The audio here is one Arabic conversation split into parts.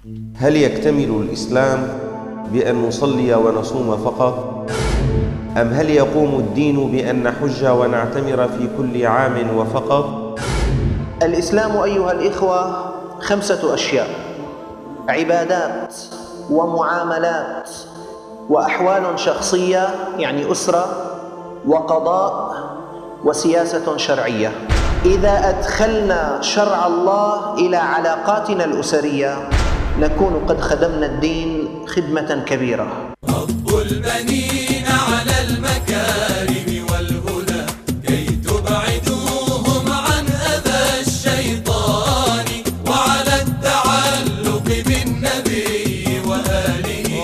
هل يكتمل الإسلام بأن نصلي ونصوم فقط؟ أم هل يقوم الدين بأن نحج ونعتمر في كل عام وفقط؟ الإسلام أيها الإخوة 5 أشياء: عبادات ومعاملات وأحوال شخصية يعني أسرة، وقضاء، وسياسة شرعية. إذا أدخلنا شرع الله إلى علاقاتنا الأسرية نكون قد خدمنا الدين خدمة كبيرة. رب البنين على المكارم والهدى كي تبعدوهم عن أذى الشيطان، وعلى التعلق بالنبي وآله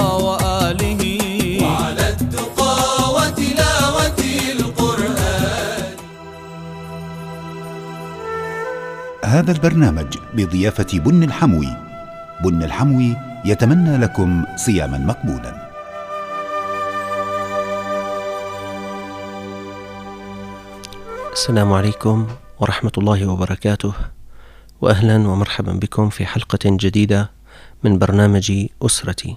وعلى التقى وتلاوة القرآن. هذا البرنامج بضيافة بن الحموي. بن الحموي يتمنى لكم صياما مقبولا. السلام عليكم ورحمة الله وبركاته، وأهلا ومرحبا بكم في حلقة جديدة من برنامج أسرتي.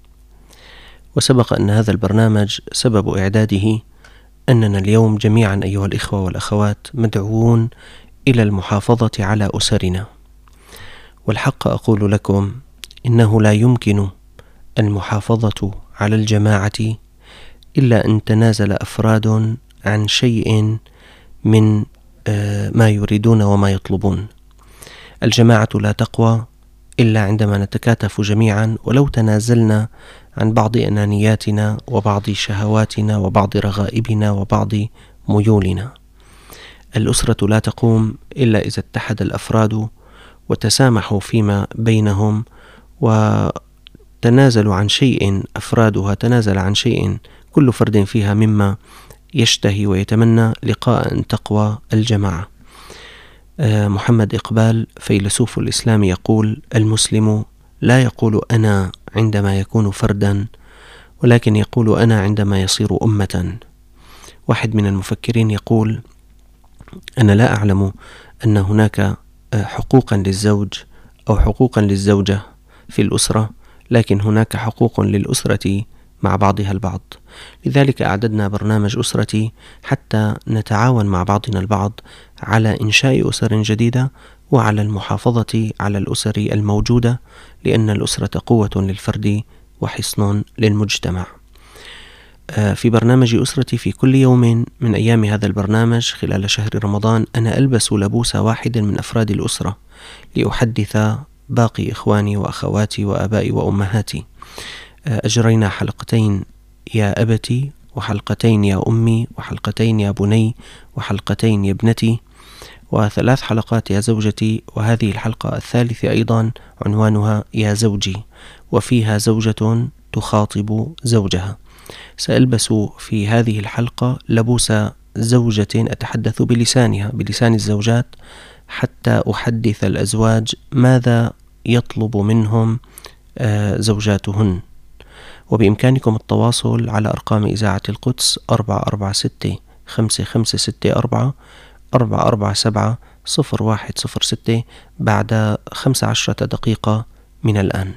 وسبق أن هذا البرنامج سبب إعداده أننا اليوم جميعا أيها الإخوة والأخوات مدعوون إلى المحافظة على أسرنا. والحق أقول لكم إنه لا يمكن المحافظة على الجماعة إلا أن تنازل أفراد عن شيء من ما يريدون وما يطلبون. الجماعة لا تقوى إلا عندما نتكاتف جميعا، ولو تنازلنا عن بعض أنانياتنا وبعض شهواتنا وبعض رغائبنا وبعض ميولنا. الأسرة لا تقوم إلا إذا اتحد الأفراد وتسامحوا فيما بينهم، وتنازلوا عن شيء، أفرادها تنازل عن شيء كل فرد فيها مما يشتهي ويتمنى لقاء أن تقوى الجماعة. محمد إقبال فيلسوف الإسلام يقول: المسلم لا يقول أنا عندما يكون فردا، ولكن يقول أنا عندما يصير أمة. واحد من المفكرين يقول: أنا لا أعلم أن هناك حقوقا للزوج أو حقوقا للزوجة في الأسرة، لكن هناك حقوق للأسرة مع بعضها البعض. لذلك أعددنا برنامج أسرتي حتى نتعاون مع بعضنا البعض على إنشاء أسر جديدة وعلى المحافظة على الأسر الموجودة، لأن الأسرة قوة للفرد وحصن للمجتمع. في برنامج أسرتي في كل يوم من أيام هذا البرنامج خلال شهر رمضان أنا ألبس لبوس واحد من أفراد الأسرة لأحدث باقي إخواني وأخواتي وآبائي وأمهاتي. أجرينا حلقتين يا أبتي، وحلقتين يا أمي، وحلقتين يا بني، وحلقتين يا ابنتي، و3 حلقات يا زوجتي، وهذه الحلقة الثالثة أيضا عنوانها يا زوجي، وفيها زوجة تخاطب زوجها. سألبس في هذه الحلقة لبوس زوجة أتحدث بلسانها، بلسان الزوجات، حتى أحدث الأزواج ماذا يطلب منهم زوجاتهن. وبإمكانكم التواصل على أرقام إذاعة القدس 446-5564 447-0106 بعد 15 دقيقة من الآن.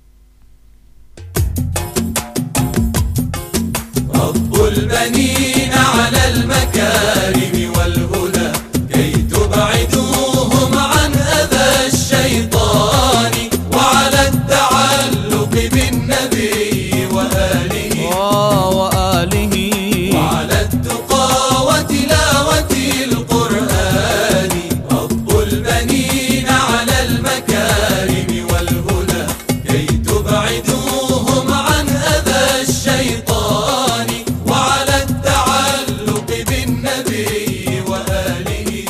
رب البنين على المكارم والهدى كي تبعدوهم عن أذى الشيطان، وعلى التعلق بالنبي وآله وعلى التقى وتلاوة القرآن. رب البنين على المكارم والهدى كي تبعدوهم عن أذى الشيطان، وعلى التعلق بالنبي وآله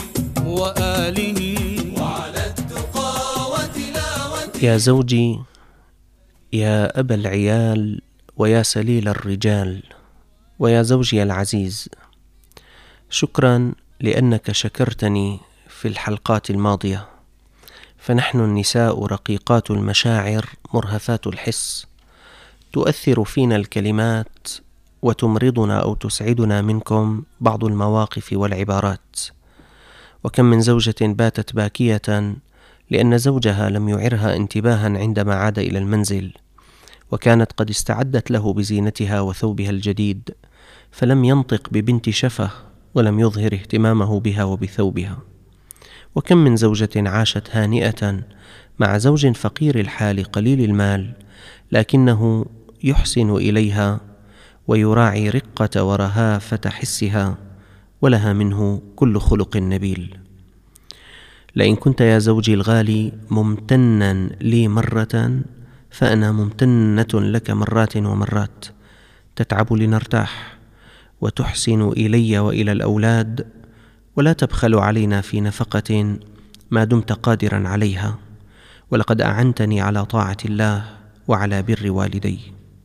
وعلى التقى وتلاوة. يا زوجي، يا أبا العيال، ويا سليل الرجال، ويا زوجي العزيز، شكرا لأنك شكرتني في الحلقات الماضية. فنحن النساء رقيقات المشاعر مرهفات الحس، تؤثر فينا الكلمات وتمرضنا أو تسعدنا منكم بعض المواقف والعبارات. وكم من زوجة باتت باكية لأن زوجها لم يعرها انتباها عندما عاد إلى المنزل، وكانت قد استعدت له بزينتها وثوبها الجديد، فلم ينطق ببنت شفه ولم يظهر اهتمامه بها وبثوبها. وكم من زوجة عاشت هانئة مع زوج فقير الحال قليل المال، لكنه يحسن إليها ويراعي رقة ورهافة حسها، ولها منه كل خلق نبيل. لئن كنت يا زوجي الغالي ممتنا لي مرة، فأنا ممتنة لك مرات ومرات. تتعب لنرتاح، وتحسن إلي وإلى الأولاد، ولا تبخل علينا في نفقة ما دمت قادرا عليها، ولقد أعنتني على طاعة الله وعلى بر والدي.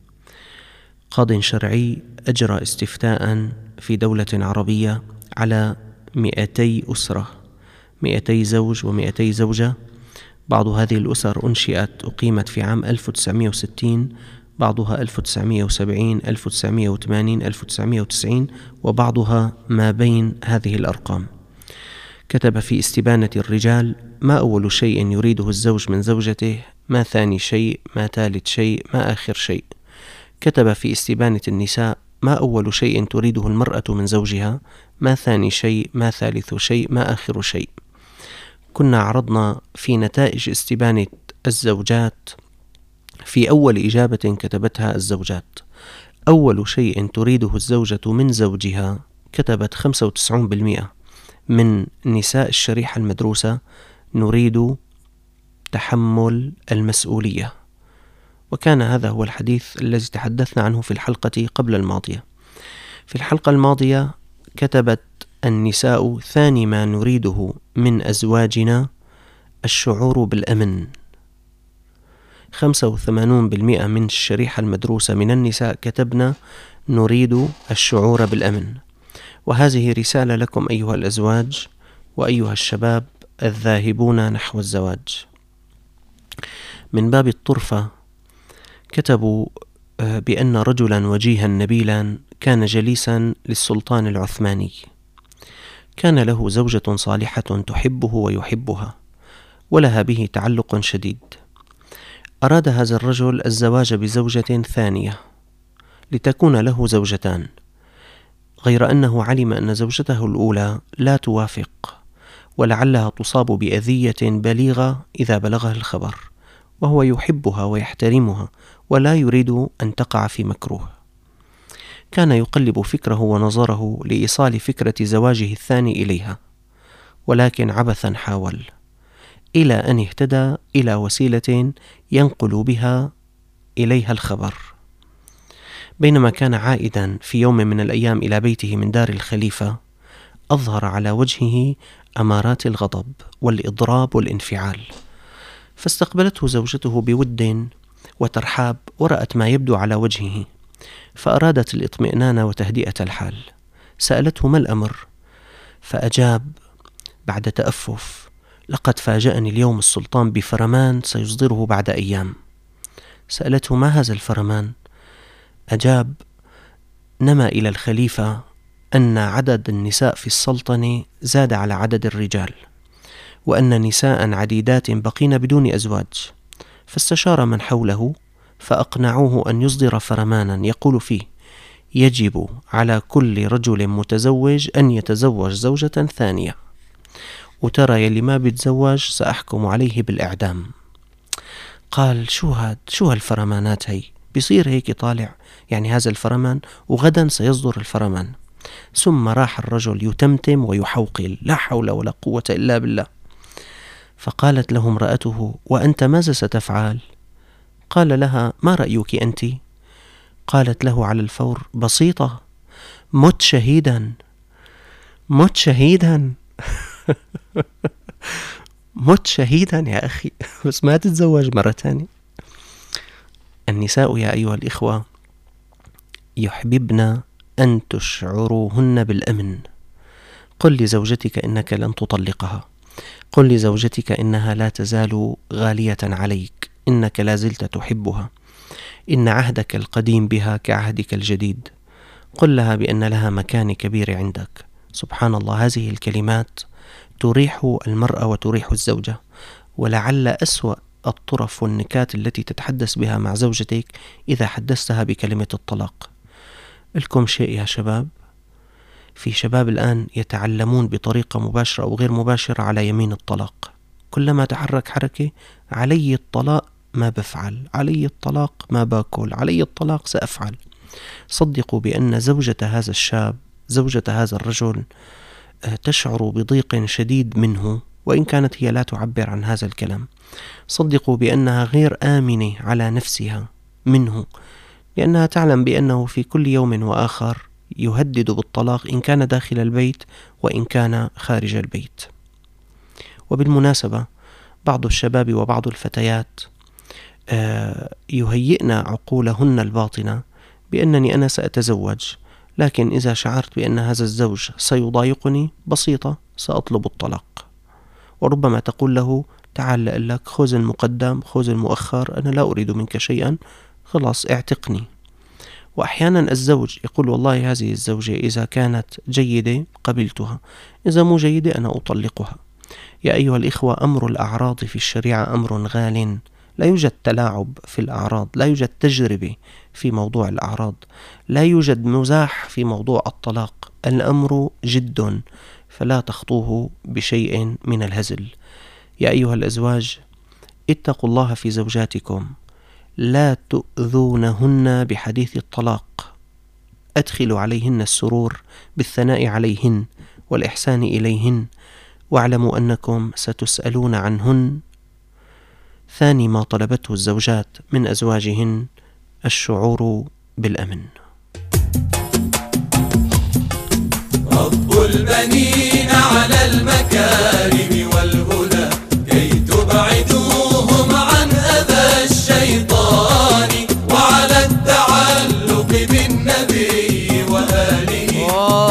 قاض شرعي أجرى استفتاء في دولة عربية على 200 أسرة، 200 زوج و200 زوجة. بعض هذه الأسر أقيمت في عام 1960، بعضها 1970، 1980، 1990، وبعضها ما بين هذه الأرقام. كتب في استبانة الرجال: ما أول شيء يريده الزوج من زوجته، ما ثاني شيء، ما ثالث شيء، ما آخر شيء. كتب في استبانة النساء: ما أول شيء تريده المرأة من زوجها، ما ثاني شيء، ما ثالث شيء، ما آخر شيء. كنا عرضنا في نتائج استبانة الزوجات في أول إجابة كتبتها الزوجات: أول شيء تريده الزوجة من زوجها، كتبت 95% من نساء الشريحة المدروسة: نريد تحمل المسؤولية. وكان هذا هو الحديث الذي تحدثنا عنه في الحلقة قبل الماضية. في الحلقة الماضية كتبت النساء: ثاني ما نريده من أزواجنا الشعور بالأمن. 85% من الشريحة المدروسة من النساء كتبنا: نريد الشعور بالأمن. وهذه رسالة لكم أيها الأزواج وأيها الشباب الذاهبون نحو الزواج. من باب الطرفة كتبوا بأن رجلا وجيها نبيلا كان جليسا للسلطان العثماني، كان له زوجة صالحة تحبه ويحبها، ولها به تعلق شديد. أراد هذا الرجل الزواج بزوجة ثانية لتكون له زوجتان، غير أنه علم أن زوجته الأولى لا توافق، ولعلها تصاب بأذية بليغة إذا بلغها الخبر، وهو يحبها ويحترمها ولا يريد أن تقع في مكروه. كان يقلب فكره ونظره لإيصال فكرة زواجه الثاني إليها، ولكن عبثا حاول، إلى أن اهتدى إلى وسيلة ينقل بها إليها الخبر. بينما كان عائدا في يوم من الأيام إلى بيته من دار الخليفة، أظهر على وجهه أمارات الغضب والإضراب والانفعال، فاستقبلته زوجته بود وترحاب، ورأت ما يبدو على وجهه، فأرادت الاطمئنان وتهدئة الحال. سألته: ما الأمر؟ فأجاب بعد تأفف: لقد فاجأني اليوم السلطان بفرمان سيصدره بعد أيام. سألته: ما هذا الفرمان؟ أجاب: نما إلى الخليفة أن عدد النساء في السلطنة زاد على عدد الرجال، وأن نساء عديدات بقين بدون أزواج، فاستشار من حوله فأقنعوه أن يصدر فرمانا يقول فيه: يجب على كل رجل متزوج أن يتزوج زوجة ثانية، وترى يلي ما بيتزوج سأحكم عليه بالإعدام. قال: شو هالفرمانات هي؟ بيصير هيك طالع يعني هذا الفرمان وغدا سيصدر الفرمان. ثم راح الرجل يتمتم ويحوقل: لا حول ولا قوة إلا بالله. فقالت له امرأته: وأنت ماذا ستفعل؟ قال لها: ما رأيك أنت؟ قالت له على الفور: بسيطة، مت شهيدا. مت شهيدا. مت شهيدا يا أخي، بس ما تتزوج مرة تانية. النساء يا أيها الإخوة يحببن أن تشعروهن بالأمن. قل لزوجتك إنك لن تطلقها، قل لزوجتك إنها لا تزال غالية عليك، إنك لا زلت تحبها، إن عهدك القديم بها كعهدك الجديد. قل لها بأن لها مكان كبير عندك. سبحان الله، هذه الكلمات تريح المرأة وتريح الزوجة، ولعل أسوأ الطرف والنكات التي تتحدث بها مع زوجتك إذا حدثتها بكلمة الطلاق. لكم شيء يا شباب، في شباب الآن يتعلمون بطريقة مباشرة أو غير مباشرة على يمين الطلاق. كلما تحرك حركة: علي الطلاق ما بفعل، علي الطلاق ما باكل، علي الطلاق سأفعل. صدقوا بأن زوجة هذا الشاب، زوجة هذا الرجل، تشعر بضيق شديد منه، وإن كانت هي لا تعبر عن هذا الكلام. صدقوا بأنها غير آمنة على نفسها منه، لأنها تعلم بأنه في كل يوم وآخر يهدد بالطلاق إن كان داخل البيت وإن كان خارج البيت. وبالمناسبة بعض الشباب وبعض الفتيات يهيئن عقولهن الباطنة بأنني أنا سأتزوج، لكن إذا شعرت بأن هذا الزوج سيضايقني بسيطة سأطلب الطلاق. وربما تقول له: تعال لأقول لك، خذ المقدم خذ المؤخر، أنا لا أريد منك شيئا، خلاص اعتقني. وأحيانا الزوج يقول: والله هذه الزوجة إذا كانت جيدة قبلتها، إذا مو جيدة أنا أطلقها. يا أيها الإخوة، أمر الأعراض في الشريعة أمر غال، لا يوجد تلاعب في الأعراض، لا يوجد تجربة في موضوع الأعراض، لا يوجد مزاح في موضوع الطلاق. الأمر جد، فلا تخطوه بشيء من الهزل. يا أيها الأزواج، اتقوا الله في زوجاتكم، لا تؤذونهن بحديث الطلاق، أدخلوا عليهن السرور بالثناء عليهن والإحسان إليهن، واعلموا أنكم ستسألون عنهن. ثاني ما طلبته الزوجات من أزواجهن الشعور بالأمن. رب البنين على المكارم والهدى كي تبعدوهم عن أذى الشيطان، وعلى التعلق بالنبي وآله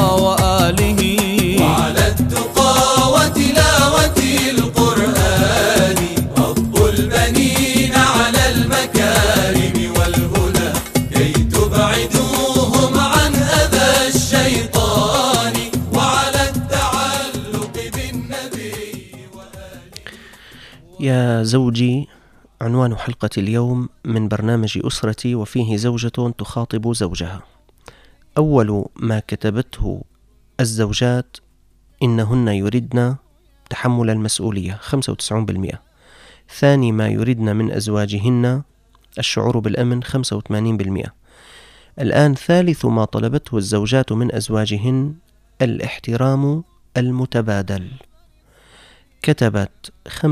وعلى التقى وتلاوة القرآن. رب البنين على المكارم والهدى كي تبعدوهم عن أذى الشيطان، وعلى التعلق بالنبي وآله. يا زوجي، عنوان حلقة اليوم من برنامج أسرتي، وفيه زوجة تخاطب زوجها. أول ما كتبته الزوجات إنهن يردن تحمل المسؤولية 95%. ثاني ما يردن من أزواجهن الشعور بالأمن 85%. الآن ثالث ما طلبته الزوجات من أزواجهن الاحترام المتبادل. كتبت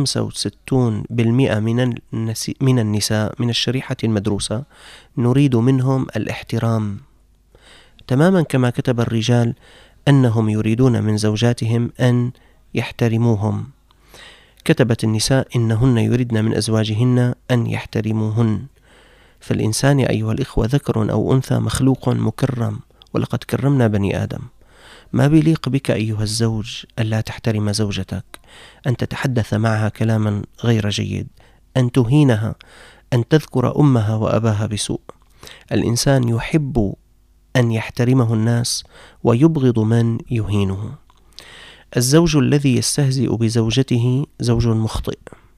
65% من النساء من الشريحة المدروسة نريد منهم الاحترام، تماما كما كتب الرجال أنهم يريدون من زوجاتهم أن يحترموهم. كتبت النساء إنهن يريدن من أزواجهن أن يحترموهن. فالإنسان يا أيها الإخوة ذكر أو أنثى مخلوق مكرم، ولقد كرمنا بني آدم. ما بيليق بك أيها الزوج ألا تحترم زوجتك، أن تتحدث معها كلاما غير جيد، أن تهينها، أن تذكر أمها وأباها بسوء. الإنسان يحب أن يحترمه الناس ويبغض من يهينه. الزوج الذي يستهزئ بزوجته زوج مخطئ.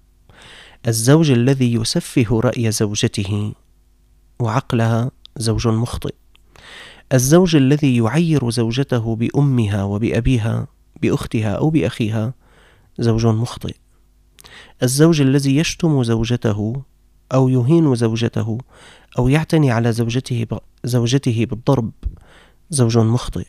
الزوج الذي يسفه رأي زوجته وعقلها زوج مخطئ. الزوج الذي يعير زوجته بأمها وبأبيها بأختها أو بأخيها زوج مخطئ. الزوج الذي يشتم زوجته أو يهين زوجته أو يعتني على زوجته بالضرب زوج مخطئ.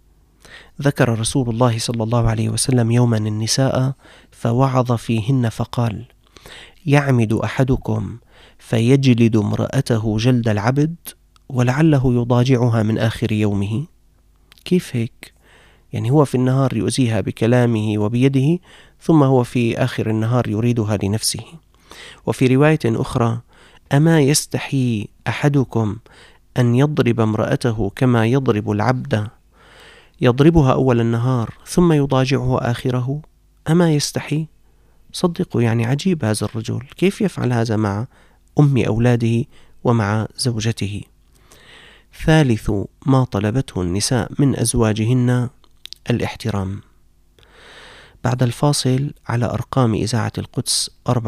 ذكر رسول الله صلى الله عليه وسلم يوما النساء فوعظ فيهن فقال: يعمد أحدكم فيجلد امرأته جلد العبد ولعله يضاجعها من آخر يومه. كيف هيك؟ يعني هو في النهار يؤذيها بكلامه وبيده، ثم هو في آخر النهار يريدها لنفسه. وفي رواية أخرى: أما يستحي أحدكم أن يضرب امرأته كما يضرب العبد، يضربها أول النهار ثم يضاجعه آخره؟ أما يستحي؟ صدقوا يعني عجيب هذا الرجل، كيف يفعل هذا مع أم أولاده ومع زوجته؟ ثالث ما طلبته النساء من أزواجهن الاحترام. بعد الفاصل على أرقام إذاعة القدس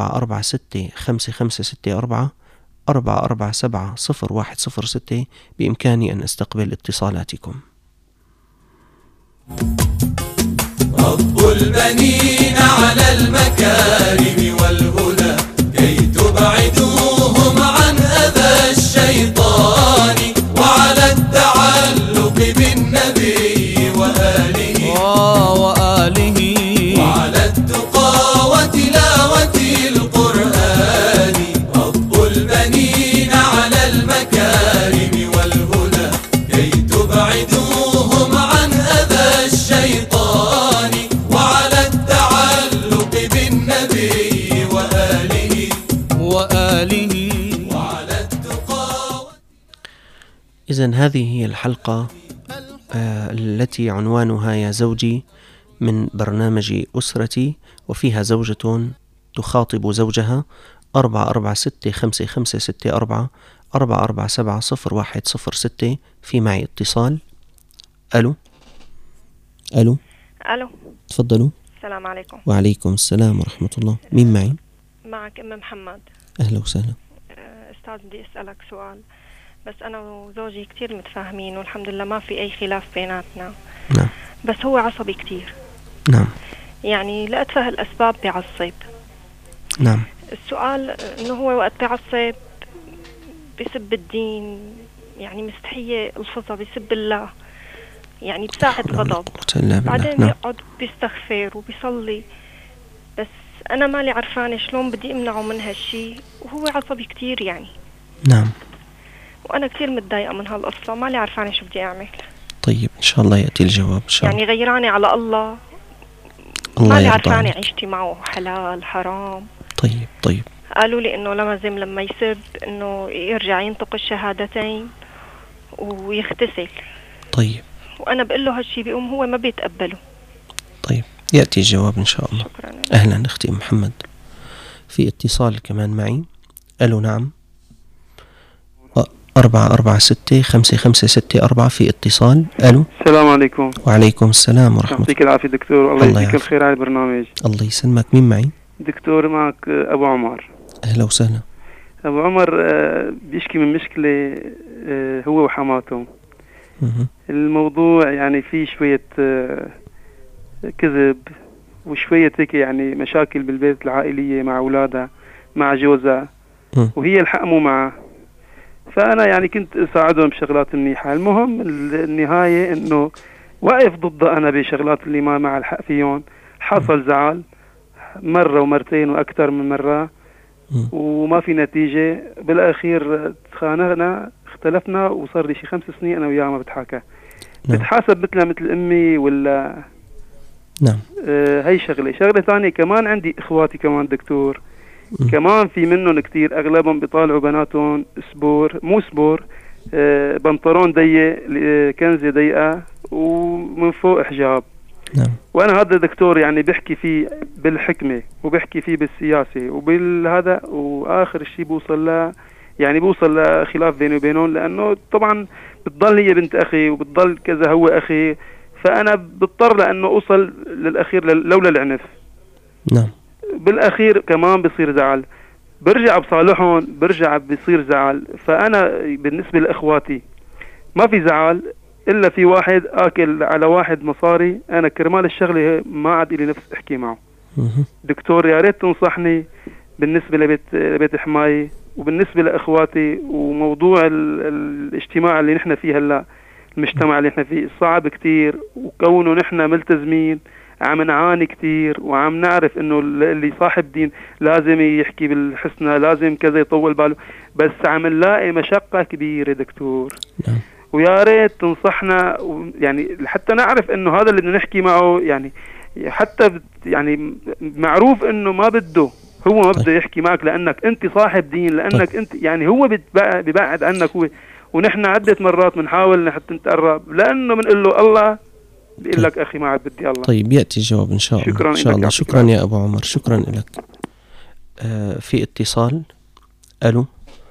446-5564 447-0106 بإمكاني أن أستقبل اتصالاتكم. رب البنين على المكارم والهدى كي تبعدوهم عن أذى الشيطان وعلى التعلق بالنبي وآله وعلى التقى وتلاوة القرآن. رب البنين على المكارم والهدى كي تبعدوهم عن أذى الشيطان وعلى التعلق بالنبي وآله وعلى التقى. إذن هذه هي الحلقة التي عنوانها يا زوجي من برنامج أسرتي، وفيها زوجة تخاطب زوجها 446-5564 447-0106. في معي اتصال. ألو. تفضلوا. السلام عليكم. وعليكم السلام ورحمة الله. مين معي؟ معك أم محمد. أهلا وسهلا. أستاذ بدي أسألك سؤال، بس أنا وزوجي كتير متفاهمين والحمد لله ما في أي خلاف بيناتنا. نعم. بس هو عصبي كتير. نعم. يعني لأتفه الأسباب بيعصب. نعم. السؤال إنه هو وقت بيعصب بيسب الدين، يعني مستحية الفظة، بيسب الله، يعني بساعة غضب. بعدين يقعد بيستغفر وبيصلي، بس أنا مالي عرفانة شلون بدي أمنعه من هالشي وهو عصبي كتير يعني. نعم. وأنا كتير متضايقة من هالقصة، مالي عرفانة شو بدي أعمل. طيب إن شاء الله يأتي الجواب إن شاء الله. يعني غيراني على الله مالي عرفانة عيشتي معه حلال حرام. طيب قالوا لي إنه لما يسب إنه يرجع ينطق الشهادتين ويغتسل. طيب. وأنا بقول له هالشي بيقوم هو ما بيتقبله. طيب يأتي الجواب إن شاء الله. شكرا. أهلا أختي محمد. في اتصال كمان معي. ألو. نعم. 446-5564 في اتصال. ألو. السلام عليكم. وعليكم السلام ورحمة الله. يعطيك العافية دكتور. الله يجزيك الخير على البرنامج. الله يسلمك. مين معي؟ دكتور معك أبو عمر. أهلا وسهلا. أبو عمر بيشكي من مشكلة هو وحماته. الموضوع يعني فيه شوية كذب وشوية هيك يعني مشاكل بالبيت العائلية مع أولادها مع جوزها، وهي الحق مو معه. فأنا يعني كنت أساعدهم بشغلات منيحة. المهم النهاية إنه واقف ضده أنا بشغلات اللي ما مع الحق فيهم. حصل زعل مرة ومرتين وأكثر من مرة وما في نتيجة. بالأخير تخانقنا اختلفنا وصار لي شي 5 سنين أنا وياه ما بتحاكى. بتحاسب مثل أمي ولا؟ نعم. هاي شغلة ثانية. كمان عندي إخواتي كمان دكتور كمان في منهم كتير أغلبهم بيطالعوا بناتهم مو سبور بنطلون ضيق كنزة ضيقة ومن فوق حجاب. نعم. وأنا هذا دكتور يعني بحكي فيه بالحكمة وبحكي فيه بالسياسة وبالهذا، وآخر شيء بوصل لخلاف بيني وبينهم، لأنه طبعا بتضل هي بنت أخي وبتضل كذا هو أخي، فأنا بضطر لأنه أوصل للأخير لولا العنف. نعم. بالأخير كمان بصير زعل، برجع بصالحهم برجع بصير زعل. فأنا بالنسبة لإخواتي ما في زعل إلا في واحد آكل على واحد مصاري. أنا كرمال الشغلة ما عاد لي نفس أحكي معه. دكتور يا ريت تنصحني بالنسبة لبيت حماية وبالنسبة لإخواتي وموضوع الاجتماع اللي نحن فيه هلا، المجتمع اللي نحن فيه صعب كتير، وكونه نحن ملتزمين عم نعاني كتير وعم نعرف انه اللي صاحب دين لازم يحكي بالحسنى، لازم كذا يطول باله، بس عم نلاقي مشقة كبيرة دكتور. ويا ريت تنصحنا يعني حتى نعرف انه هذا اللي بدنا نحكي معه يعني حتى يعني معروف انه ما بده هو ما بده يحكي معك لانك انت صاحب دين، لانك انت يعني هو بيبعد عنك هو، ونحن عدة مرات بنحاول حتى نتقرب لانه بنقول له الله بيقول لك أخي ما عاد بدي الله. طيب يأتي الجواب إن شاء الله. شكرا إن شاء الله. شكرا يا أبو عمر. شكرا لك. في اتصال. ألو.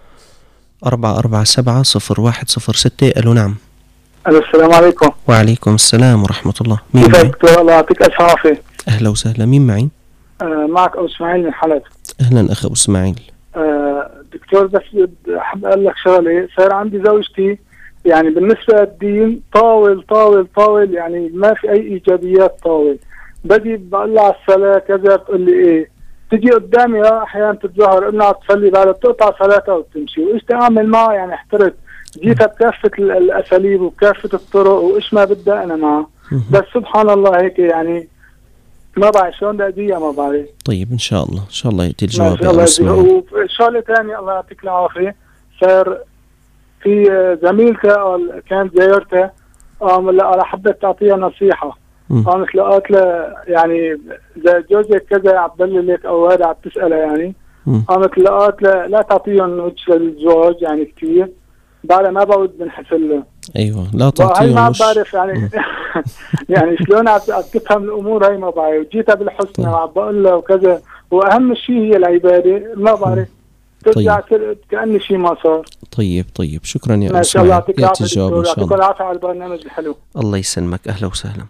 447-0106. ألو. نعم. السلام عليكم. وعليكم السلام ورحمة الله. مين دكتور؟ الله يعطيك ألف عافية. أهلا وسهلا. مين معي؟ معك أبو إسماعيل من حلب. أهلا أخ أبو إسماعيل. دكتور بس أحب أقول لك شغلة. صار عندي زوجتي يعني بالنسبة للدين طاول طاول طاول، يعني ما في أي إيجابيات. طاول بدي بقول لها على الصلاة كذا بتقول لي إيه، تجي قدامي أحيانا تتظاهر إنها تصلي بعدها بتقطع صلاتها وتمشي، وإيش تعمل معها؟ يعني احترت، جيتها بكافة الأساليب وبكافة الطرق وإيش ما بدها أنا معها، بس سبحان الله هيك يعني ما بعرف شلون بدي أديها، ما بعرف. طيب إن شاء الله، إن شاء الله يأتي الجواب. وشغلة ثانية الله يعطيك العافية، صار في زميلتها كانت زيارتها قامت حبت تعطيها نصيحة، قامت لقات له يعني إذا جوزك كذا عم تدللك أو هذا عم تسألها يعني، قامت لقات له لا تعطيهم وجه للزواج يعني كثير، بعدها ما بعود بنحسن له. ايوه لا تعطيهم. ما عم بعرف يعني يعني شلون عم تفهم الامور هاي ما بعرف. جيتها بالحسنى وعم بقول له وكذا، واهم شيء هي العباده، ما بعرف ترجع كأن شيء ما صار. طيب شكرا يا ما شاء الله. يعطيك العافيه. يعطيك العافيه على البرنامج الحلو. الله يسلمك. اهلا وسهلا.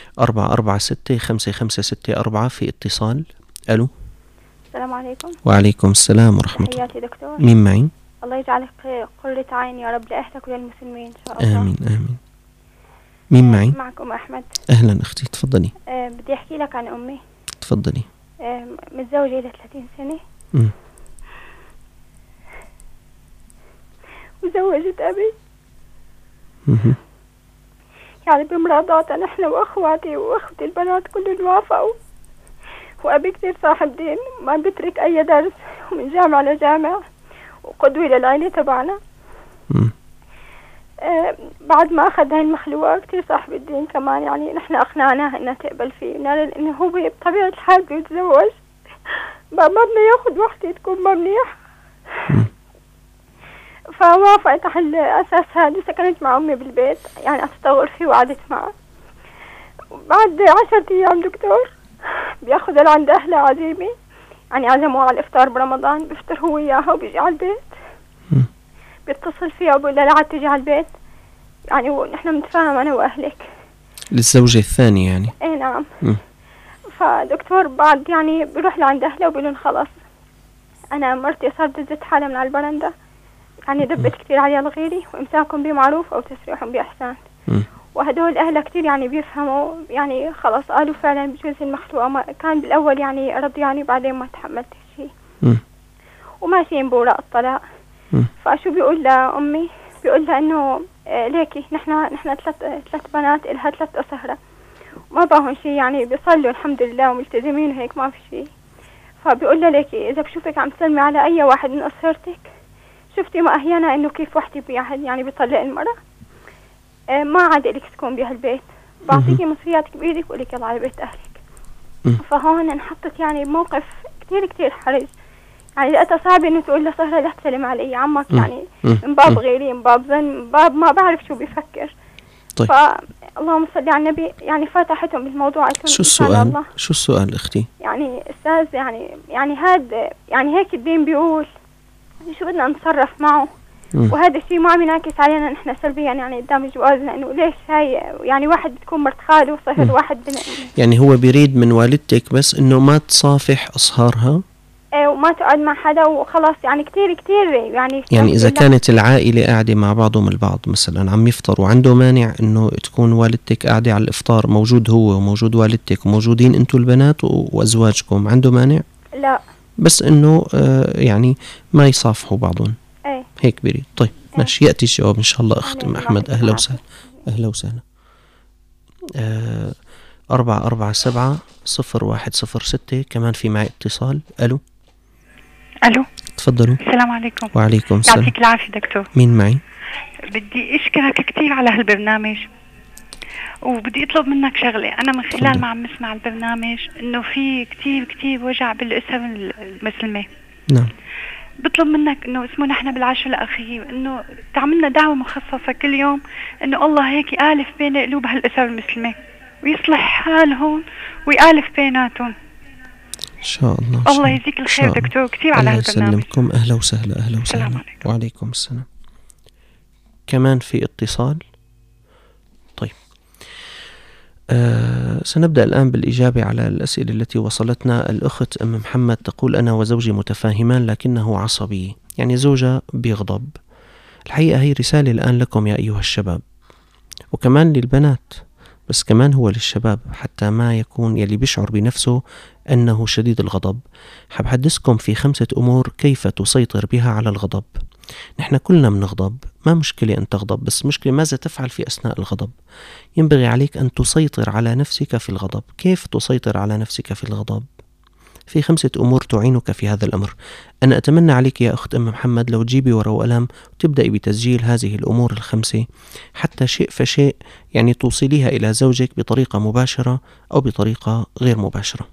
446-5564 في اتصال. الو. السلام عليكم. وعليكم السلام ورحمه الله. تحياتي دكتور. مين معي؟ الله يجعلك قرة عين يا رب لأهلك وللمسلمين إن شاء الله. آمين آمين. مين معي؟ معك أم أحمد. أهلا أختي، تفضلي. بدي أحكي لك عن أمي. تفضلي. متزوجة ل 30 سنة. وزوجت أبي. يعني بمراضاتها نحن وأخواتي وأختي البنات كلهم وافقوا، وأبي كتير صاحب دين، ما بيترك أي درس، ومن جامعة لجامعة، وقدوة للعائلة تبعنا. بعد ما أخذ هاي المخلوقة كتير صاحب الدين كمان، يعني نحن أقنعناها إنها تقبل فيه، إنه هو بطبيعة الحال بيتزوج ما بدنا ياخد وحدة تكون ما منيح. فوافقت على أساس هذا، سكنت مع أمي بالبيت يعني أتطور فيه وقعدت معه. بعد 10 أيام دكتور بياخذها لعند أهلها عزيمة، يعني عزموه على الإفطار برمضان، بيفطر هو وياها وبيجي على البيت. بيتصل فيها وبقول لها لا عاد تجي على البيت، يعني نحن بنتفاهم أنا وأهلك. للزوجة الثانية يعني؟ إيه نعم. فدكتور بعد يعني بيروح لعند أهله وبيقولون خلاص أنا مرتي صارت تزت حالها من على البرندة، يعني دبت كتير عليها الغيري، وإمساكم بمعروف أو تسريحهم بإحسان. وهدول أهلها كتير يعني بيفهموا، يعني خلاص قالوا فعلا بجوز المخلوقة، ما كان بالأول يعني رضي يعني بعدين ما تحملت شيء وماشيين بوراء الطلاق. فشو بيقول لأمي؟ بيقول لها إنه ليكي نحن 3 بنات إلها 3 أسهرة وما باهم شيء، يعني بيصلوا الحمد لله وملتزمين وهيك ما في شيء. فبيقول لها ليكي إذا بشوفك عم تسلمي على أي واحد من أسهرتك، شفتي ما أحيانا إنه كيف وحدي يعني بيطلق المرأة، ما عاد إلك تكون بهالبيت، بعطيكي مصريات كبيرة وقولك يلا على بيت أهلك. فهون انحطت يعني بموقف كتير حرج، يعني لقيتها صعبة إنه تقول لسهرة لا تسلم علي عمك، يعني من باب غيري، من باب ظن، من باب ما بعرف شو بيفكر. طيب. فاللهم صل على النبي، يعني فتحتهم بالموضوع. شو السؤال؟ شو السؤال أختي؟ يعني أستاذ يعني هذا يعني هيك الدين بيقول شو بدنا نتصرف معه، وهذا الشيء ما عم ينعكس علينا نحن سلبيا يعني قدام الجواز، لأنه ليش هاي يعني واحد بتكون مرت خاله وصهر واحد يعني هو بيريد من والدتك بس إنه ما تصافح أصهارها وما تقعد مع حدا وخلاص، يعني كتير يعني إذا كانت العائلة قاعدة مع بعضهم البعض مثلا عم يفطر وعنده مانع إنه تكون والدتك قاعدة على الإفطار، موجود هو وموجود والدتك وموجودين أنتوا البنات وأزواجكم، عنده مانع؟ لا، بس إنه يعني ما يصافحوا بعضهم. هيك بريد. طيب ماشي، يأتي الجواب إن شاء الله. أخت أحمد أهلا وسهلا. أهلا وسهلا. 447-0106 كمان في معي اتصال. ألو. تفضلوا. السلام عليكم. وعليكم السلام. يعطيك العافية دكتور. مين معي؟ بدي أشكرك كتير على هالبرنامج، وبدي أطلب منك شغلة. أنا من خلال ما عم نسمع البرنامج إنه في كتير وجع بالأسر المسلمة. نعم. بطلب منك إنه اسمه نحن بالعشر الأخير إنه تعملنا دعوة مخصصة كل يوم، إنه الله هيك يألف بين قلوب هالأسر المسلمة ويصلح حالهم ويألف بيناتهم إن شاء الله. الله يجزيك الخير دكتور كتير على هالبرنامج. الله يسلمكم. أهلا وسهلا. أهلا وسهلا. وعليكم السلام. كمان في اتصال. طيب سنبدأ الآن بالإجابة على الأسئلة التي وصلتنا. الأخت أم محمد تقول: أنا وزوجي متفاهمان لكنه عصبي، يعني زوجة بيغضب. الحقيقة هي رسالة الآن لكم يا أيها الشباب، وكمان للبنات، بس كمان هو للشباب، حتى ما يكون يلي بيشعر بنفسه أنه شديد الغضب. حبحدثكم في 5 أمور كيف تسيطر بها على الغضب. نحن كلنا بنغضب، ما مشكلة أن تغضب، بس مشكلة ماذا تفعل في أثناء الغضب. ينبغي عليك أن تسيطر على نفسك في الغضب. كيف تسيطر على نفسك في الغضب؟ في 5 أمور تعينك في هذا الأمر. أنا أتمنى عليك يا أخت أم محمد لو تجيبي ورقة وقلم وتبدأي بتسجيل هذه الأمور ال5، حتى شيء فشيء يعني توصليها إلى زوجك بطريقة مباشرة أو بطريقة غير مباشرة.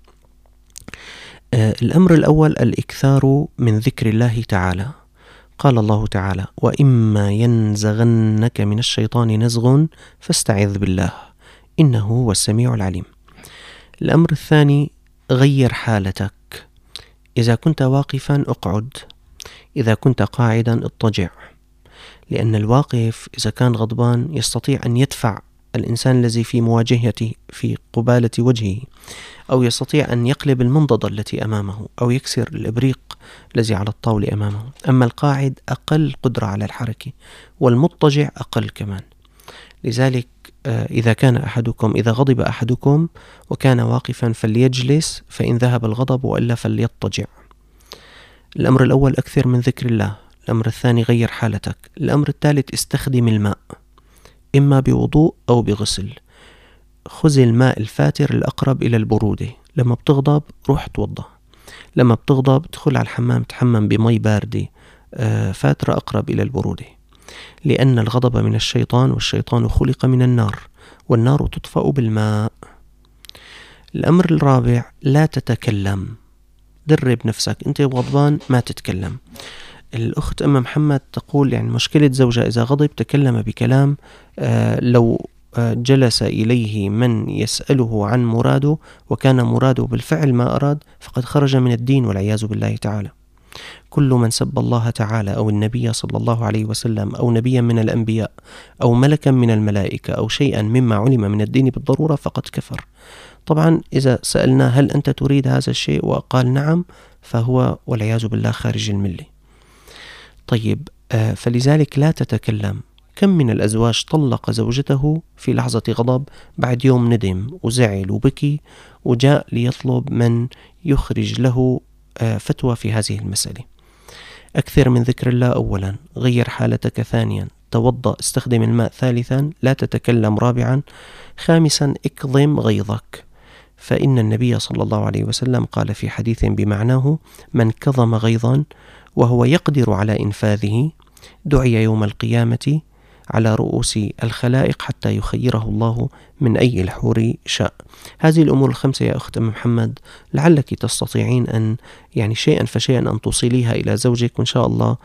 الأمر الأول: الإكثار من ذكر الله تعالى. قال الله تعالى: وإما ينزغنك من الشيطان نزغ فاستعذ بالله إنه هو السميع العليم. الأمر الثاني: غير حالتك. إذا كنت واقفا اقعد، إذا كنت قاعدا اضطجع، لأن الواقف إذا كان غضبان يستطيع أن يدفع الإنسان الذي في مواجهته في قبالة وجهه، أو يستطيع أن يقلب المنضدة التي أمامه، أو يكسر الإبريق الذي على الطاولة أمامه. أما القاعد أقل قدرة على الحركة، والمضطجع أقل كمان. لذلك إذا غضب أحدكم وكان واقفا فليجلس، فإن ذهب الغضب، وإلا فليضطجع. الأمر الأول: أكثر من ذكر الله. الأمر الثاني: غير حالتك. الأمر الثالث: استخدم الماء، إما بوضوء أو بغسل. خذ الماء الفاتر الأقرب إلى البرودة. لما بتغضب روح توضى، لما بتغضب تدخل على الحمام تحمم بمي باردة فاترة أقرب إلى البرودة، لأن الغضب من الشيطان، والشيطان خلق من النار، والنار تطفأ بالماء. الأمر الرابع: لا تتكلم. درب نفسك، أنت غضبان ما تتكلم. الأخت أم محمد تقول يعني مشكلة زوجها إذا غضب تكلم بكلام لو جلس إليه من يسأله عن مراده وكان مراده بالفعل ما أراد فقد خرج من الدين والعياذ بالله تعالى. كل من سب الله تعالى أو النبي صلى الله عليه وسلم أو نبيا من الأنبياء أو ملكا من الملائكة أو شيئا مما علم من الدين بالضرورة فقد كفر. طبعا إذا سألنا هل أنت تريد هذا الشيء وقال نعم، فهو والعياذ بالله خارج الملة. طيب، فلذلك لا تتكلم. كم من الأزواج طلق زوجته في لحظة غضب، بعد يوم ندم وزعل وبكي وجاء ليطلب من يخرج له فتوى في هذه المسألة. أكثر من ذكر الله أولا، غير حالتك ثانيا، توضأ، استخدم الماء ثالثا، لا تتكلم رابعا، خامسا اكظم غيظك، فإن النبي صلى الله عليه وسلم قال في حديث بمعناه: من كظم غيظا وهو يقدر على إنفاذه دعي يوم القيامة على رؤوس الخلائق حتى يخيره الله من أي الحور شاء. هذه الأمور الخمسة يا أخت محمد لعلك تستطيعين أن يعني شيئا فشيئا أن توصليها إلى زوجك، وإن شاء الله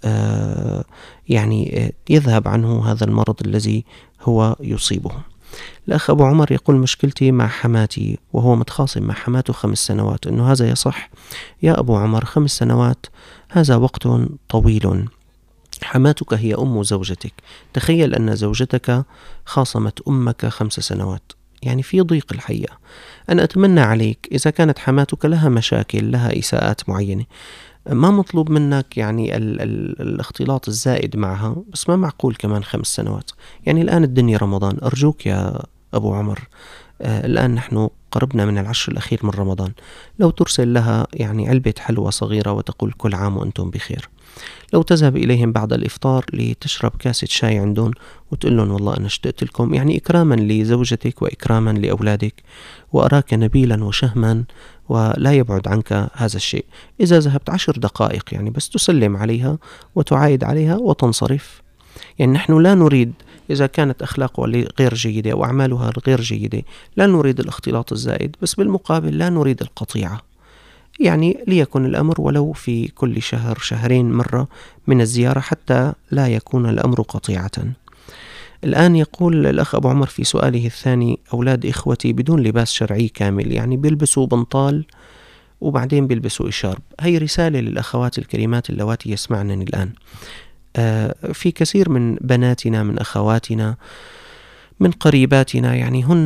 يعني يذهب عنه هذا المرض الذي هو يصيبه. الأخ أبو عمر يقول: مشكلتي مع حماتي وهو متخاصم مع حماته 5 سنوات. إنه هذا يصح؟ يا أبو عمر 5 سنوات هذا وقت طويل. حماتك هي أم زوجتك، تخيل أن زوجتك خاصمت أمك 5 سنوات، يعني في ضيق الحقيقة. أنا أتمنى عليك إذا كانت حماتك لها مشاكل، لها إساءات معينة، ما مطلوب منك يعني الاختلاط الزائد معها، بس ما معقول كمان 5 سنوات. يعني الآن الدنيا رمضان، أرجوك يا أبو عمر، الآن نحن قربنا من العشر الأخير من رمضان، لو ترسل لها يعني علبة حلوى صغيرة وتقول كل عام وأنتم بخير. لو تذهب إليهم بعد الإفطار لتشرب كاسة شاي عندهم وتقول لهم والله أنا اشتقت لكم، يعني إكراما لزوجتك وإكراما لأولادك، وأراك نبيلا وشهما ولا يبعد عنك هذا الشيء. إذا ذهبت 10 دقائق يعني بس تسلم عليها وتعايد عليها وتنصرف. يعني نحن لا نريد، إذا كانت أخلاقها غير جيدة أو أعمالها غير جيدة، لا نريد الاختلاط الزائد، بس بالمقابل لا نريد القطيعة. يعني ليكن الأمر ولو في كل شهر شهرين مرة من الزيارة حتى لا يكون الأمر قطيعة. الآن يقول الأخ أبو عمر في سؤاله الثاني: أولاد إخوتي بدون لباس شرعي كامل، يعني بيلبسوا بنطال وبعدين بيلبسوا إشارب. هي رسالة للأخوات الكريمات اللواتي يسمعنني الآن. في كثير من بناتنا، من أخواتنا، من قريباتنا، يعني هن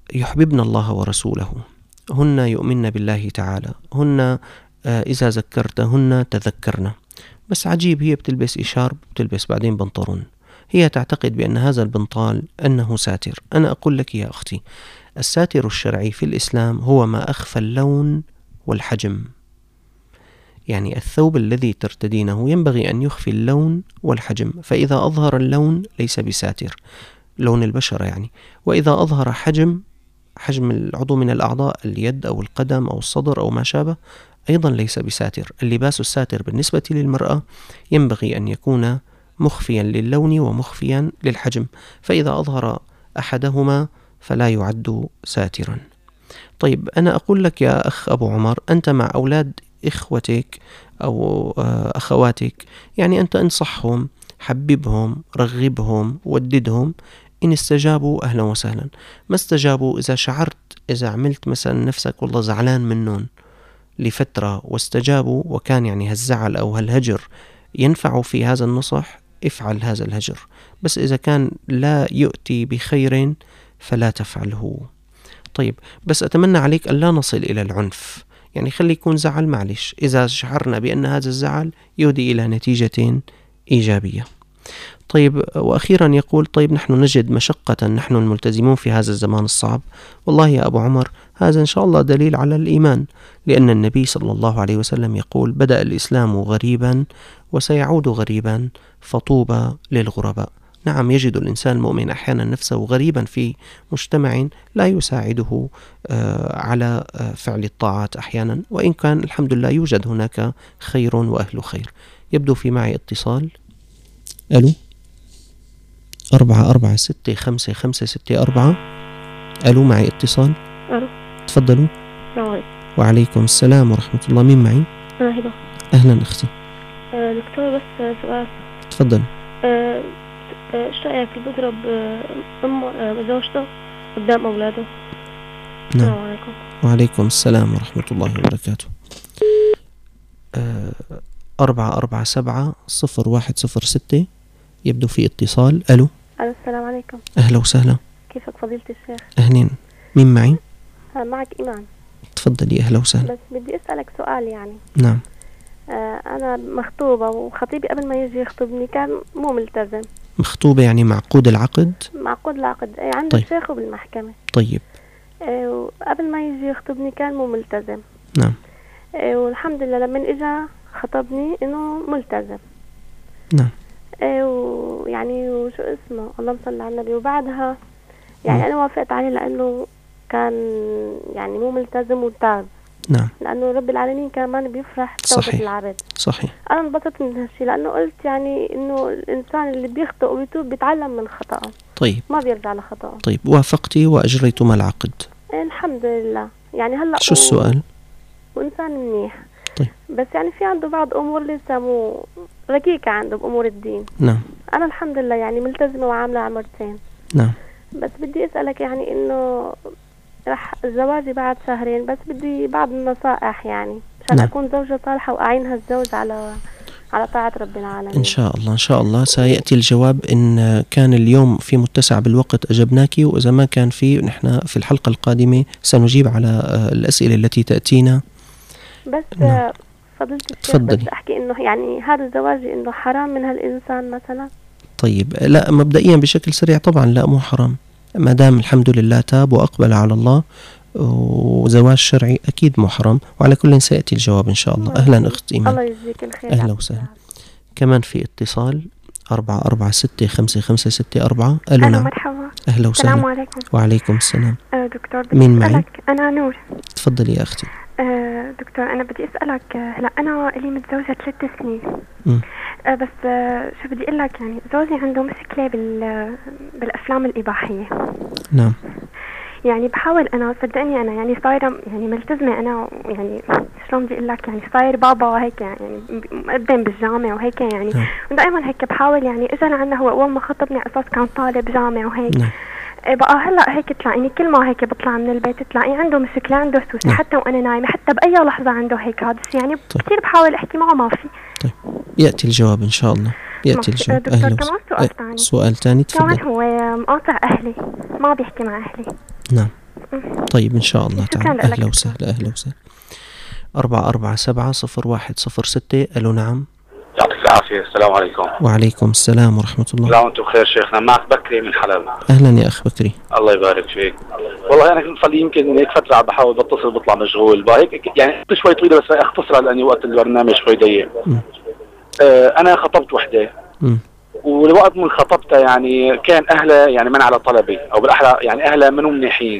يحببن الله ورسوله، هن يؤمن بالله تعالى، هن إذا ذكرتهن تذكرن. بس عجيب، هي بتلبس إشارب، بتلبس بعدين بنطلون، هي تعتقد بأن هذا البنطال أنه ساتر. أنا أقول لك يا أختي، الساتر الشرعي في الإسلام هو ما أخفى اللون والحجم. يعني الثوب الذي ترتدينه ينبغي أن يخفي اللون والحجم، فإذا أظهر اللون ليس بساتر، لون البشرة يعني، وإذا أظهر حجم العضو من الأعضاء، اليد أو القدم أو الصدر أو ما شابه، أيضا ليس بساتر. اللباس الساتر بالنسبة للمرأة ينبغي أن يكون مخفيا للون ومخفيا للحجم، فإذا أظهر أحدهما فلا يعد ساترا. طيب أنا أقول لك يا أخ أبو عمر، أنت مع أولاد إخوتك أو أخواتك، يعني أنت انصحهم، حببهم، رغبهم، وددهم. إن استجابوا أهلا وسهلا، ما استجابوا، إذا شعرت، إذا عملت مثلا نفسك والله زعلان منهم لفترة واستجابوا، وكان يعني هالزعل أو هالهجر ينفع في هذا النصح، افعل هذا الهجر. بس إذا كان لا يؤتي بخير فلا تفعله. طيب بس أتمنى عليك أن لا نصل إلى العنف، يعني خلي يكون زعل معلش، إذا شعرنا بأن هذا الزعل يودي إلى نتيجة إيجابية. طيب وأخيرا يقول: طيب نحن نجد مشقة نحن الملتزمون في هذا الزمان الصعب. والله يا أبو عمر، هذا إن شاء الله دليل على الإيمان، لأن النبي صلى الله عليه وسلم يقول: بدأ الإسلام غريبا وسيعود غريبا فطوبى للغرباء. نعم، يجد الإنسان المؤمن أحيانا نفسه غريبا في مجتمع لا يساعده على فعل الطاعات أحيانا، وإن كان الحمد لله يوجد هناك خير وأهل خير. يبدو في معي اتصال. ألو 4465564. ألو معي اتصال. ألو تفضلوا. السلام. وعليكم السلام ورحمة الله. مين معي؟ هبة. أهلا أختي. دكتور بس سؤال. تفضل. ايش رأيك اللي بيضرب زوجته قدام أولاده؟ نعم. السلام عليكم. وعليكم السلام ورحمة الله وبركاته. 4470106. يبدو في اتصال. ألو. السلام عليكم. أهلا وسهلا. كيفك فضيلة الشيخ؟ أهلين. مين معي؟ معك إيمان. تفضلي. أهلا وسهلا. بس بدي أسألك سؤال يعني. نعم. أنا مخطوبة، وخطيبي قبل ما يجي يخطبني كان مو ملتزم. مخطوبة يعني معقود العقد؟ معقود العقد عند طيب. الشيخ وبالمحكمة. طيب. وقبل ما يجي يخطبني كان مو ملتزم. نعم. والحمد لله لما إجا خطبني إنه ملتزم. نعم. ويعني وشو اسمه، اللهم صل على النبي. وبعدها يعني أنا وافقت عليه لأنه كان يعني مو ملتزم وتاب. نعم. لأنه رب العالمين كمان بيفرح بتوبة العبد. صحيح. أنا انبسطت من هالشيء، لأنه قلت يعني إنه الإنسان اللي بيخطئ ويتوب بيتعلم من خطأه. طيب. ما بيرجع لخطأه. طيب وافقتي وأجريتما العقد؟ الحمد لله. يعني هلا شو السؤال؟ وإنسان منيح. طيب. بس يعني في عنده بعض أمور لسه مو ركيكة عنده بأمور الدين. نعم. أنا الحمد لله يعني ملتزمة وعاملة عمرتين. نعم. بس بدي أسألك يعني إنه رح زواجي بعد شهرين، بس بدي بعض النصائح يعني عشان أكون زوجة صالحة وأعين هالزوج على طاعة رب العالمين. إن شاء الله إن شاء الله سيأتي الجواب. إن كان اليوم في متسع بالوقت أجبناك، وإذا ما كان في نحن في الحلقة القادمة سنجيب على الأسئلة التي تأتينا. بس فضلت تفضلي. بس أحكي إنه يعني هذا الزواج إنه حرام من هالإنسان مثلا. طيب لا، مبدئيا بشكل سريع طبعا لا، مو حرام ما دام الحمد لله تاب وأقبل على الله، وزواج شرعي أكيد مو حرام. وعلى كل سيأتي الجواب إن شاء الله. أهلا أخت إيمان. الله يجزيك الخير. أهلا وسهلا. كمان في اتصال 4465564. ألو. نعم. مرحبا. أهلا وسهلا. السلام عليكم. وعليكم السلام. دكتور مين معي؟ أنا نور. تفضلي يا أختي. دكتور أنا بدي أسألك، هلا أنا لي متزوجة 3 سنين. بس شو بدي أقول لك، يعني زوجي عنده مشكلة بالأفلام الإباحية. نعم. يعني بحاول أنا، صدقني أنا يعني صايرة يعني ملتزمة، أنا يعني شلون بدي أقول لك، يعني صاير بابا هيك، يعني مقدم بالجامعة وهيك يعني. ودائما هيك بحاول يعني. إجا لعنا هو أول ما خطبني أساس كان طالب جامعة وهيك. بقى هلا هيك تلاقيني كل ما هيك بطلع من البيت تلاقي عنده مشكلة، عنده سوسة. حتى وأنا نايمة، حتى بأي لحظة عنده هيك هذا الشيء يعني. كثير بحاول أحكي معه ما في. طيب يأتي الجواب إن شاء الله. يأتي الجواب. دكتور كمان سؤال ثاني. سؤال ثاني تفضل. كمان هو مقاطع أهلي، ما بيحكي مع أهلي. نعم. طيب إن شاء الله تعالى. أهلا وسهلا. 447-0106. ألو نعم. يعطيك العافية. السلام عليكم. وعليكم السلام ورحمة الله. لا وانتم بخير شيخنا. معك بكري من حلب. أهلا يا أخ بكري. الله يبارك فيك. والله أنا صار لي يمكن هيك فترة بحاول بتصل بطلع مشغول هيك يعني شوي طويلة، بس أختصرها لأني وقت البرنامج شوي ضيق. أنا خطبت وحدة، والوقت من خطبتها يعني كان أهلها يعني من على طلبي، أو بالأحرى يعني أهلها منهم منيحين.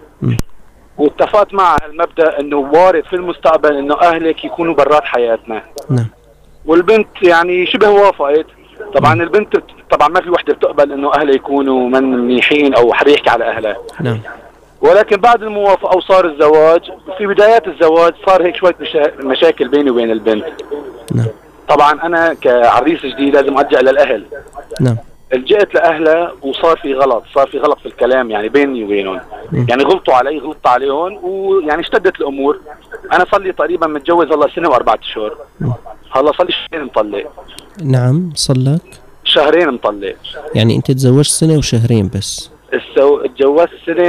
واتفقت مع المبدأ إنه وارد في المستقبل إنه أهلك يكونوا برات حياتنا. نعم. والبنت يعني شبه وافقت. طبعا البنت طبعا ما في وحده بتقبل انه اهلها يكونوا من منيحين او حدا يحكي على اهلها. نعم. ولكن بعد الموافقه وصار الزواج، في بدايات الزواج صار هيك شويه مشاكل بيني وبين البنت. نعم. طبعا انا كعريس جديد لازم الجا للاهل. نعم. لجأت لاهلها وصار في غلط في الكلام يعني بيني وبينهم. يعني غلطوا علي، غلطت عليهم، ويعني اشتدت الامور. انا صار لي تقريبا متجوز هلا سنه و4 اشهر. هلا صار لي شهرين مطلق. نعم. صلك شهرين مطلق. يعني انت تزوجت سنة وشهرين بس؟ اتجوزت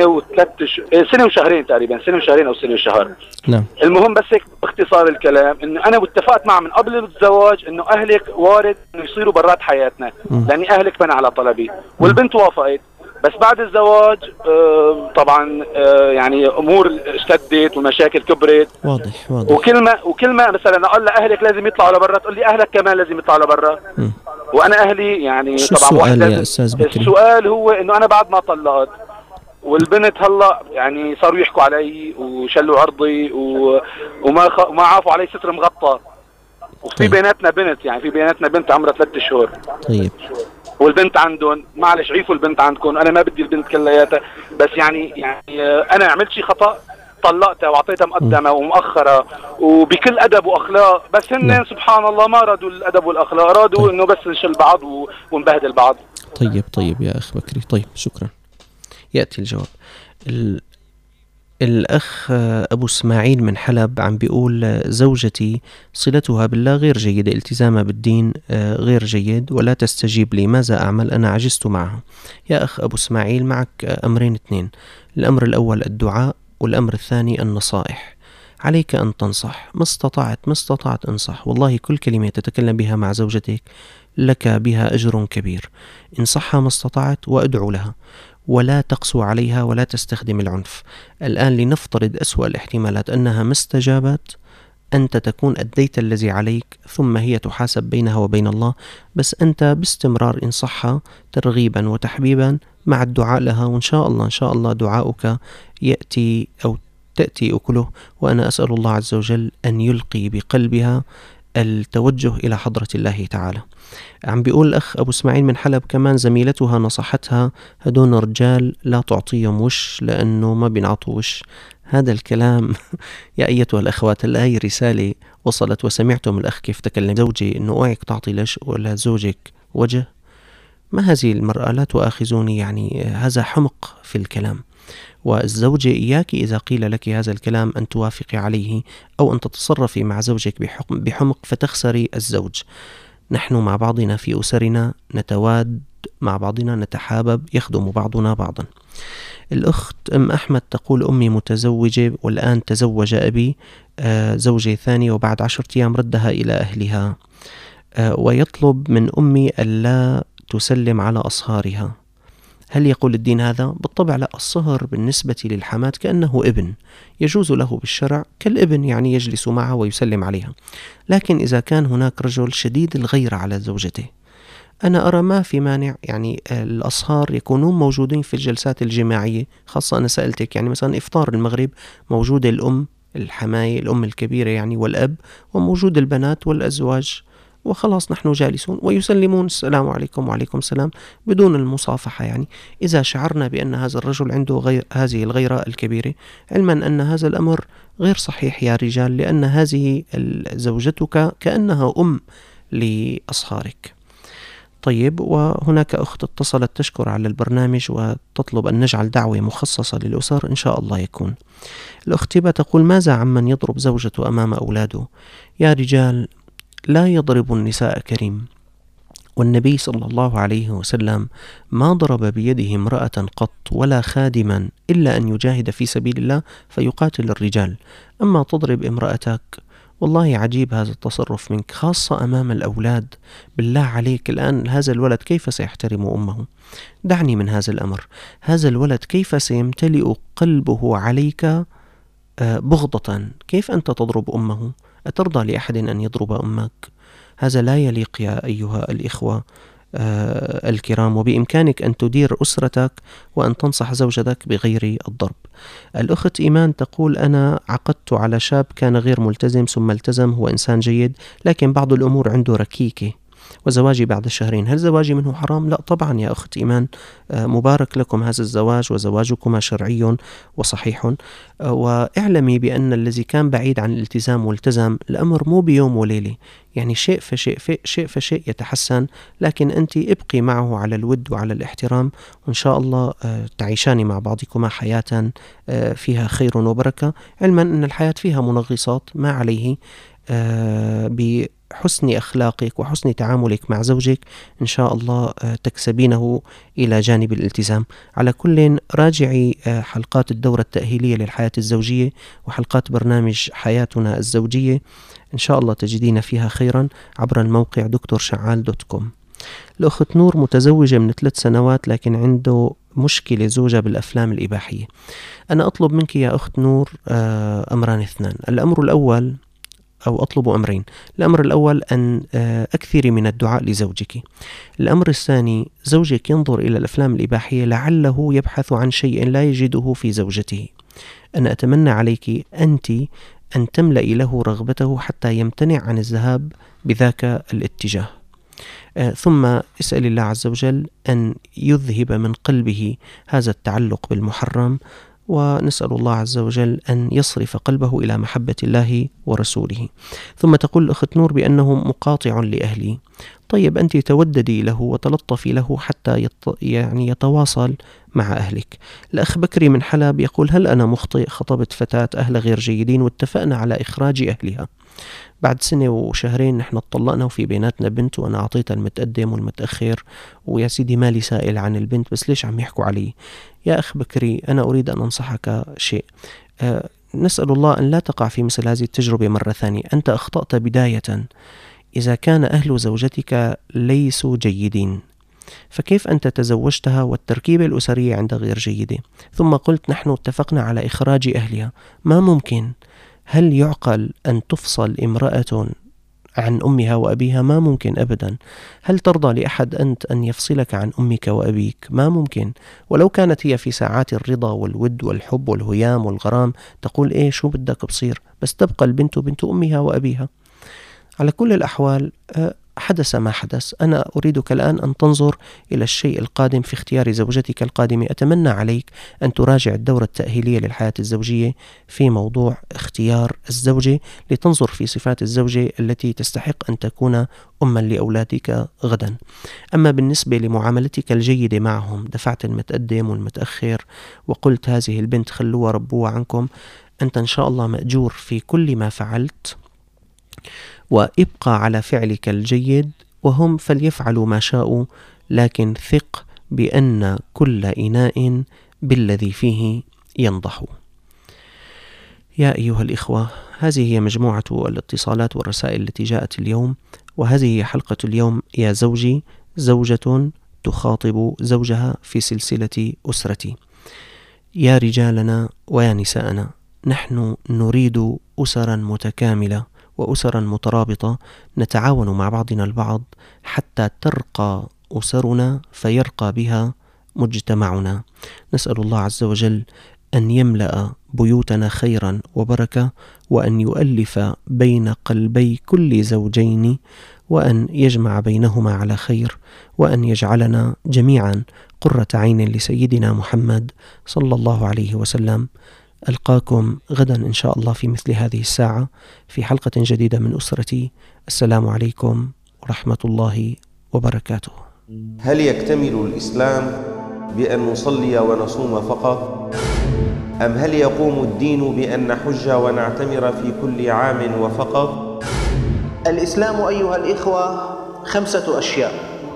سنة وشهرين تقريبا، سنة وشهرين او سنة وشهر. نعم. المهم بس هيك باختصار الكلام انه انا اتفقت معه من قبل الزواج انه اهلك وارد انه يصيروا برات حياتنا، لاني اهلك بنى على طلبي، والبنت وافقت. بس بعد الزواج طبعا يعني امور اشتدت والمشاكل كبرت. واضح. وكل ما مثلا اقول لاهلك لازم يطلعوا لبرا، تقول لي اهلك كمان لازم يطلعوا لبرا. وانا اهلي يعني شو طبعا السؤال يا استاذ بكري؟ السؤال هو انه انا بعد ما طلقت والبنت هلا يعني صاروا يحكوا علي وشلوا عرضي وما عافوا علي ستر مغطى. وفي بيناتنا بنت، يعني في بيناتنا بنت عمرها 3 شهور. طيب. والبنت عندهم، معلش عيفوا البنت عندكم، انا ما بدي البنت كلياتها، بس يعني انا عملت شيء خطأ، طلقتها واعطيتها مقدمه ومؤخره وبكل ادب واخلاق، بس هن سبحان الله ما رادوا الادب والاخلاق، رادوا انه بس نشل بعض ونبهدل بعض. طيب يا اخ بكري. طيب شكرا. ياتي الجواب. الأخ أبو إسماعيل من حلب عم بيقول زوجتي صلتها بالله غير جيدة، التزامها بالدين غير جيد، ولا تستجيب لي، ماذا أعمل؟ أنا عجزت معها. يا أخ أبو إسماعيل معك أمرين 2. الأمر الأول الدعاء، والأمر الثاني النصائح. عليك أن تنصح ما استطعت انصح. والله كل كلمة تتكلم بها مع زوجتك لك بها أجر كبير. انصحها ما استطعت وأدعو لها، ولا تقسو عليها ولا تستخدم العنف. الآن لنفترض أسوأ الاحتمالات أنها ما استجابت، أنت تكون أديت الذي عليك، ثم هي تحاسب بينها وبين الله. بس أنت باستمرار انصحها ترغيبا وتحبيبا مع الدعاء لها، وإن شاء الله دعاؤك يأتي أو تأتي أكله. وأنا أسأل الله عز وجل أن يلقي بقلبها التوجه إلى حضرة الله تعالى. عم بيقول الأخ أبو إسماعيل من حلب كمان زميلتها نصحتها هدون رجال لا تعطيهم وش لأنه ما بينعطوا وش. هذا الكلام يا أيتها الأخوات، هاي رسالة وصلت وسمعتم الأخ كيف تكلم زوجي إنه اوعك تعطي لش ولا زوجك وجه. ما هذه المرأة؟ لا تؤاخذوني، يعني هذا حمق في الكلام. والزوجة إياك إذا قيل لك هذا الكلام أن توافقي عليه أو أن تتصرفي مع زوجك بحمق فتخسري الزوج. نحن مع بعضنا في أسرنا نتواد مع بعضنا، نتحابب، يخدم بعضنا بعضا. الأخت أم أحمد تقول أمي متزوجة والآن تزوج أبي زوجة ثانية، وبعد 10 أيام ردها إلى أهلها، ويطلب من أمي ألا تسلم على أصهارها. هل يقول الدين هذا؟ بالطبع لا. الصهر بالنسبة للحماة كأنه ابن، يجوز له بالشرع كالابن، يعني يجلس معها ويسلم عليها. لكن إذا كان هناك رجل شديد الغيرة على زوجته، أنا أرى ما في مانع، يعني الأصهار يكونون موجودين في الجلسات الجماعية. خاصة أنا سألتك يعني مثلا إفطار المغرب موجودة الأم الحماية، الأم الكبيرة يعني، والأب، وموجود البنات والأزواج، وخلاص نحن جالسون ويسلمون السلام عليكم وعليكم السلام بدون المصافحة. يعني إذا شعرنا بأن هذا الرجل عنده هذه الغيرة الكبيرة، علما أن هذا الأمر غير صحيح يا رجال، لأن هذه زوجتك كأنها أم لأصهارك. طيب، وهناك أخت اتصلت تشكر على البرنامج وتطلب أن نجعل دعوة مخصصة للأسر، إن شاء الله يكون. الأخت هبة تقول ماذا عمن يضرب زوجته أمام أولاده؟ يا رجال لا يضرب النساء كريم، والنبي صلى الله عليه وسلم ما ضرب بيده امرأة قط ولا خادما إلا أن يجاهد في سبيل الله فيقاتل الرجال. أما تضرب امرأتك، والله عجيب هذا التصرف منك، خاصة أمام الأولاد. بالله عليك الآن هذا الولد كيف سيحترم أمه؟ دعني من هذا الأمر. هذا الولد كيف سيمتلئ قلبه عليك بغضة؟ كيف أنت تضرب أمه؟ أترضى لأحد أن يضرب أمك؟ هذا لا يليق يا أيها الإخوة الكرام. وبإمكانك أن تدير أسرتك وأن تنصح زوجتك بغير الضرب. الأخت إيمان تقول: أنا عقدت على شاب كان غير ملتزم ثم التزم، هو إنسان جيد لكن بعض الأمور عنده ركيكة، وزواجي بعد شهرين، هل زواجي منه حرام؟ لا طبعا يا أخت إيمان، مبارك لكم هذا الزواج وزواجكما شرعي وصحيح. واعلمي بأن الذي كان بعيد عن الالتزام والتزم، الأمر مو بيوم وليلة، يعني شيء فشيء يتحسن، لكن أنت ابقي معه على الود وعلى الاحترام، وإن شاء الله تعيشان مع بعضكما حياة فيها خير وبركة، علما أن الحياة فيها منغصات، ما عليه بحسن أخلاقك وحسن تعاملك مع زوجك إن شاء الله تكسبينه إلى جانب الالتزام. على كل راجعي حلقات الدورة التأهيلية للحياة الزوجية وحلقات برنامج حياتنا الزوجية، إن شاء الله تجدين فيها خيرا عبر الموقع drshaccal.com. الأخت نور متزوجة من 3 سنوات لكن عنده مشكلة زوجة بالأفلام الإباحية. أنا أطلب منك يا أخت نور أمران 2. الأمر الأول، أو أطلب أمرين. الأمر الأول أن أكثري من الدعاء لزوجك. الأمر الثاني، زوجك ينظر إلى الأفلام الإباحية لعله يبحث عن شيء لا يجده في زوجته. أنا أتمنى عليك أنت أن تملئي له رغبته حتى يمتنع عن الذهاب بذاك الاتجاه. ثم اسأل الله عز وجل أن يذهب من قلبه هذا التعلق بالمحرم، ونسأل الله عز وجل أن يصرف قلبه إلى محبة الله ورسوله. ثم تقول الأخت نور بأنه مقاطع لأهلي. طيب أنت توددي له وتلطفي له حتى يتواصل مع أهلك. الأخ بكري من حلب يقول: هل أنا مخطئ؟ خطبت فتاة أهل غير جيدين واتفقنا على إخراج أهلها، بعد 1 وشهرين نحن اتطلقنا وفي بيناتنا بنت، وأنا أعطيتها المتقدم والمتأخر، ويا سيدي مالي سائل عن البنت، بس ليش عم يحكوا علي؟ يا أخ بكري أنا أريد أن أنصحك شيء، نسأل الله أن لا تقع في مثل هذه التجربة مرة ثانية. أنت أخطأت بداية. إذا كان أهل زوجتك ليسوا جيدين، فكيف أنت تزوجتها والتركيبة الأسرية عندها غير جيدة؟ ثم قلت نحن اتفقنا على إخراج أهلها. ما ممكن. هل يعقل أن تفصل امرأة عن أمها وأبيها؟ ما ممكن أبدا. هل ترضى لأحد أنت أن يفصلك عن أمك وأبيك؟ ما ممكن. ولو كانت هي في ساعات الرضا والود والحب والهيام والغرام تقول إيه شو بدك بصير، بس تبقى البنت بنت أمها وأبيها. على كل الأحوال حدث ما حدث. أنا أريدك الآن أن تنظر إلى الشيء القادم في اختيار زوجتك القادمة. أتمنى عليك أن تراجع الدورة التأهيلية للحياة الزوجية في موضوع اختيار الزوجة، لتنظر في صفات الزوجة التي تستحق أن تكون أما لأولادك غدا. أما بالنسبة لمعاملتك الجيدة معهم، دفعت المتقدم والمتأخر وقلت هذه البنت خلوها ربوها عنكم، أنت إن شاء الله مأجور في كل ما فعلت، وابقى على فعلك الجيد، وهم فليفعلوا ما شاءوا، لكن ثق بأن كل إناء بالذي فيه ينضح. يا أيها الإخوة، هذه هي مجموعة الاتصالات والرسائل التي جاءت اليوم، وهذه هي حلقة اليوم. يا زوجي، زوجة تخاطب زوجها في سلسلة أسرتي. يا رجالنا ويا نساءنا، نحن نريد أسرا متكاملة وأسرا مترابطة نتعاون مع بعضنا البعض حتى ترقى أسرنا فيرقى بها مجتمعنا. نسأل الله عز وجل أن يملأ بيوتنا خيرا وبركة، وأن يؤلف بين قلبي كل زوجين، وأن يجمع بينهما على خير، وأن يجعلنا جميعا قرة عين لسيدنا محمد صلى الله عليه وسلم. ألقاكم غدا إن شاء الله في مثل هذه الساعة في حلقة جديدة من أسرتي. السلام عليكم ورحمة الله وبركاته. هل يكتمل الإسلام بأن نصلي ونصوم فقط؟ أم هل يقوم الدين بأن نحج ونعتمر في كل عام وفقط؟ الإسلام أيها الإخوة 5 أشياء: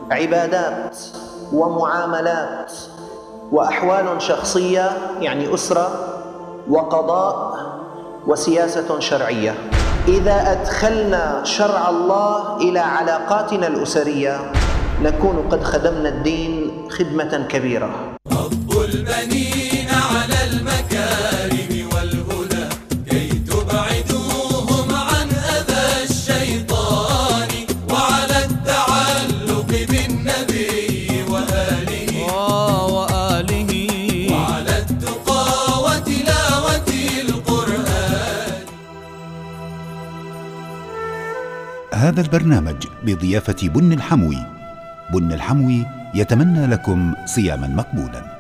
عبادات ومعاملات وأحوال شخصية يعني أسرة وقضاء وسياسة شرعية. إذا أدخلنا شرع الله إلى علاقاتنا الأسرية نكون قد خدمنا الدين خدمة كبيرة. رب البنين على المكارم والهدى كي تبعدوهم عن أذى الشيطان وعلى التعلق بالنبي وآله وعلى التقى وتلاوة القرآن. هذا البرنامج بضيافة بن الحموي. بن الحموي يتمنى لكم صياما مقبولا.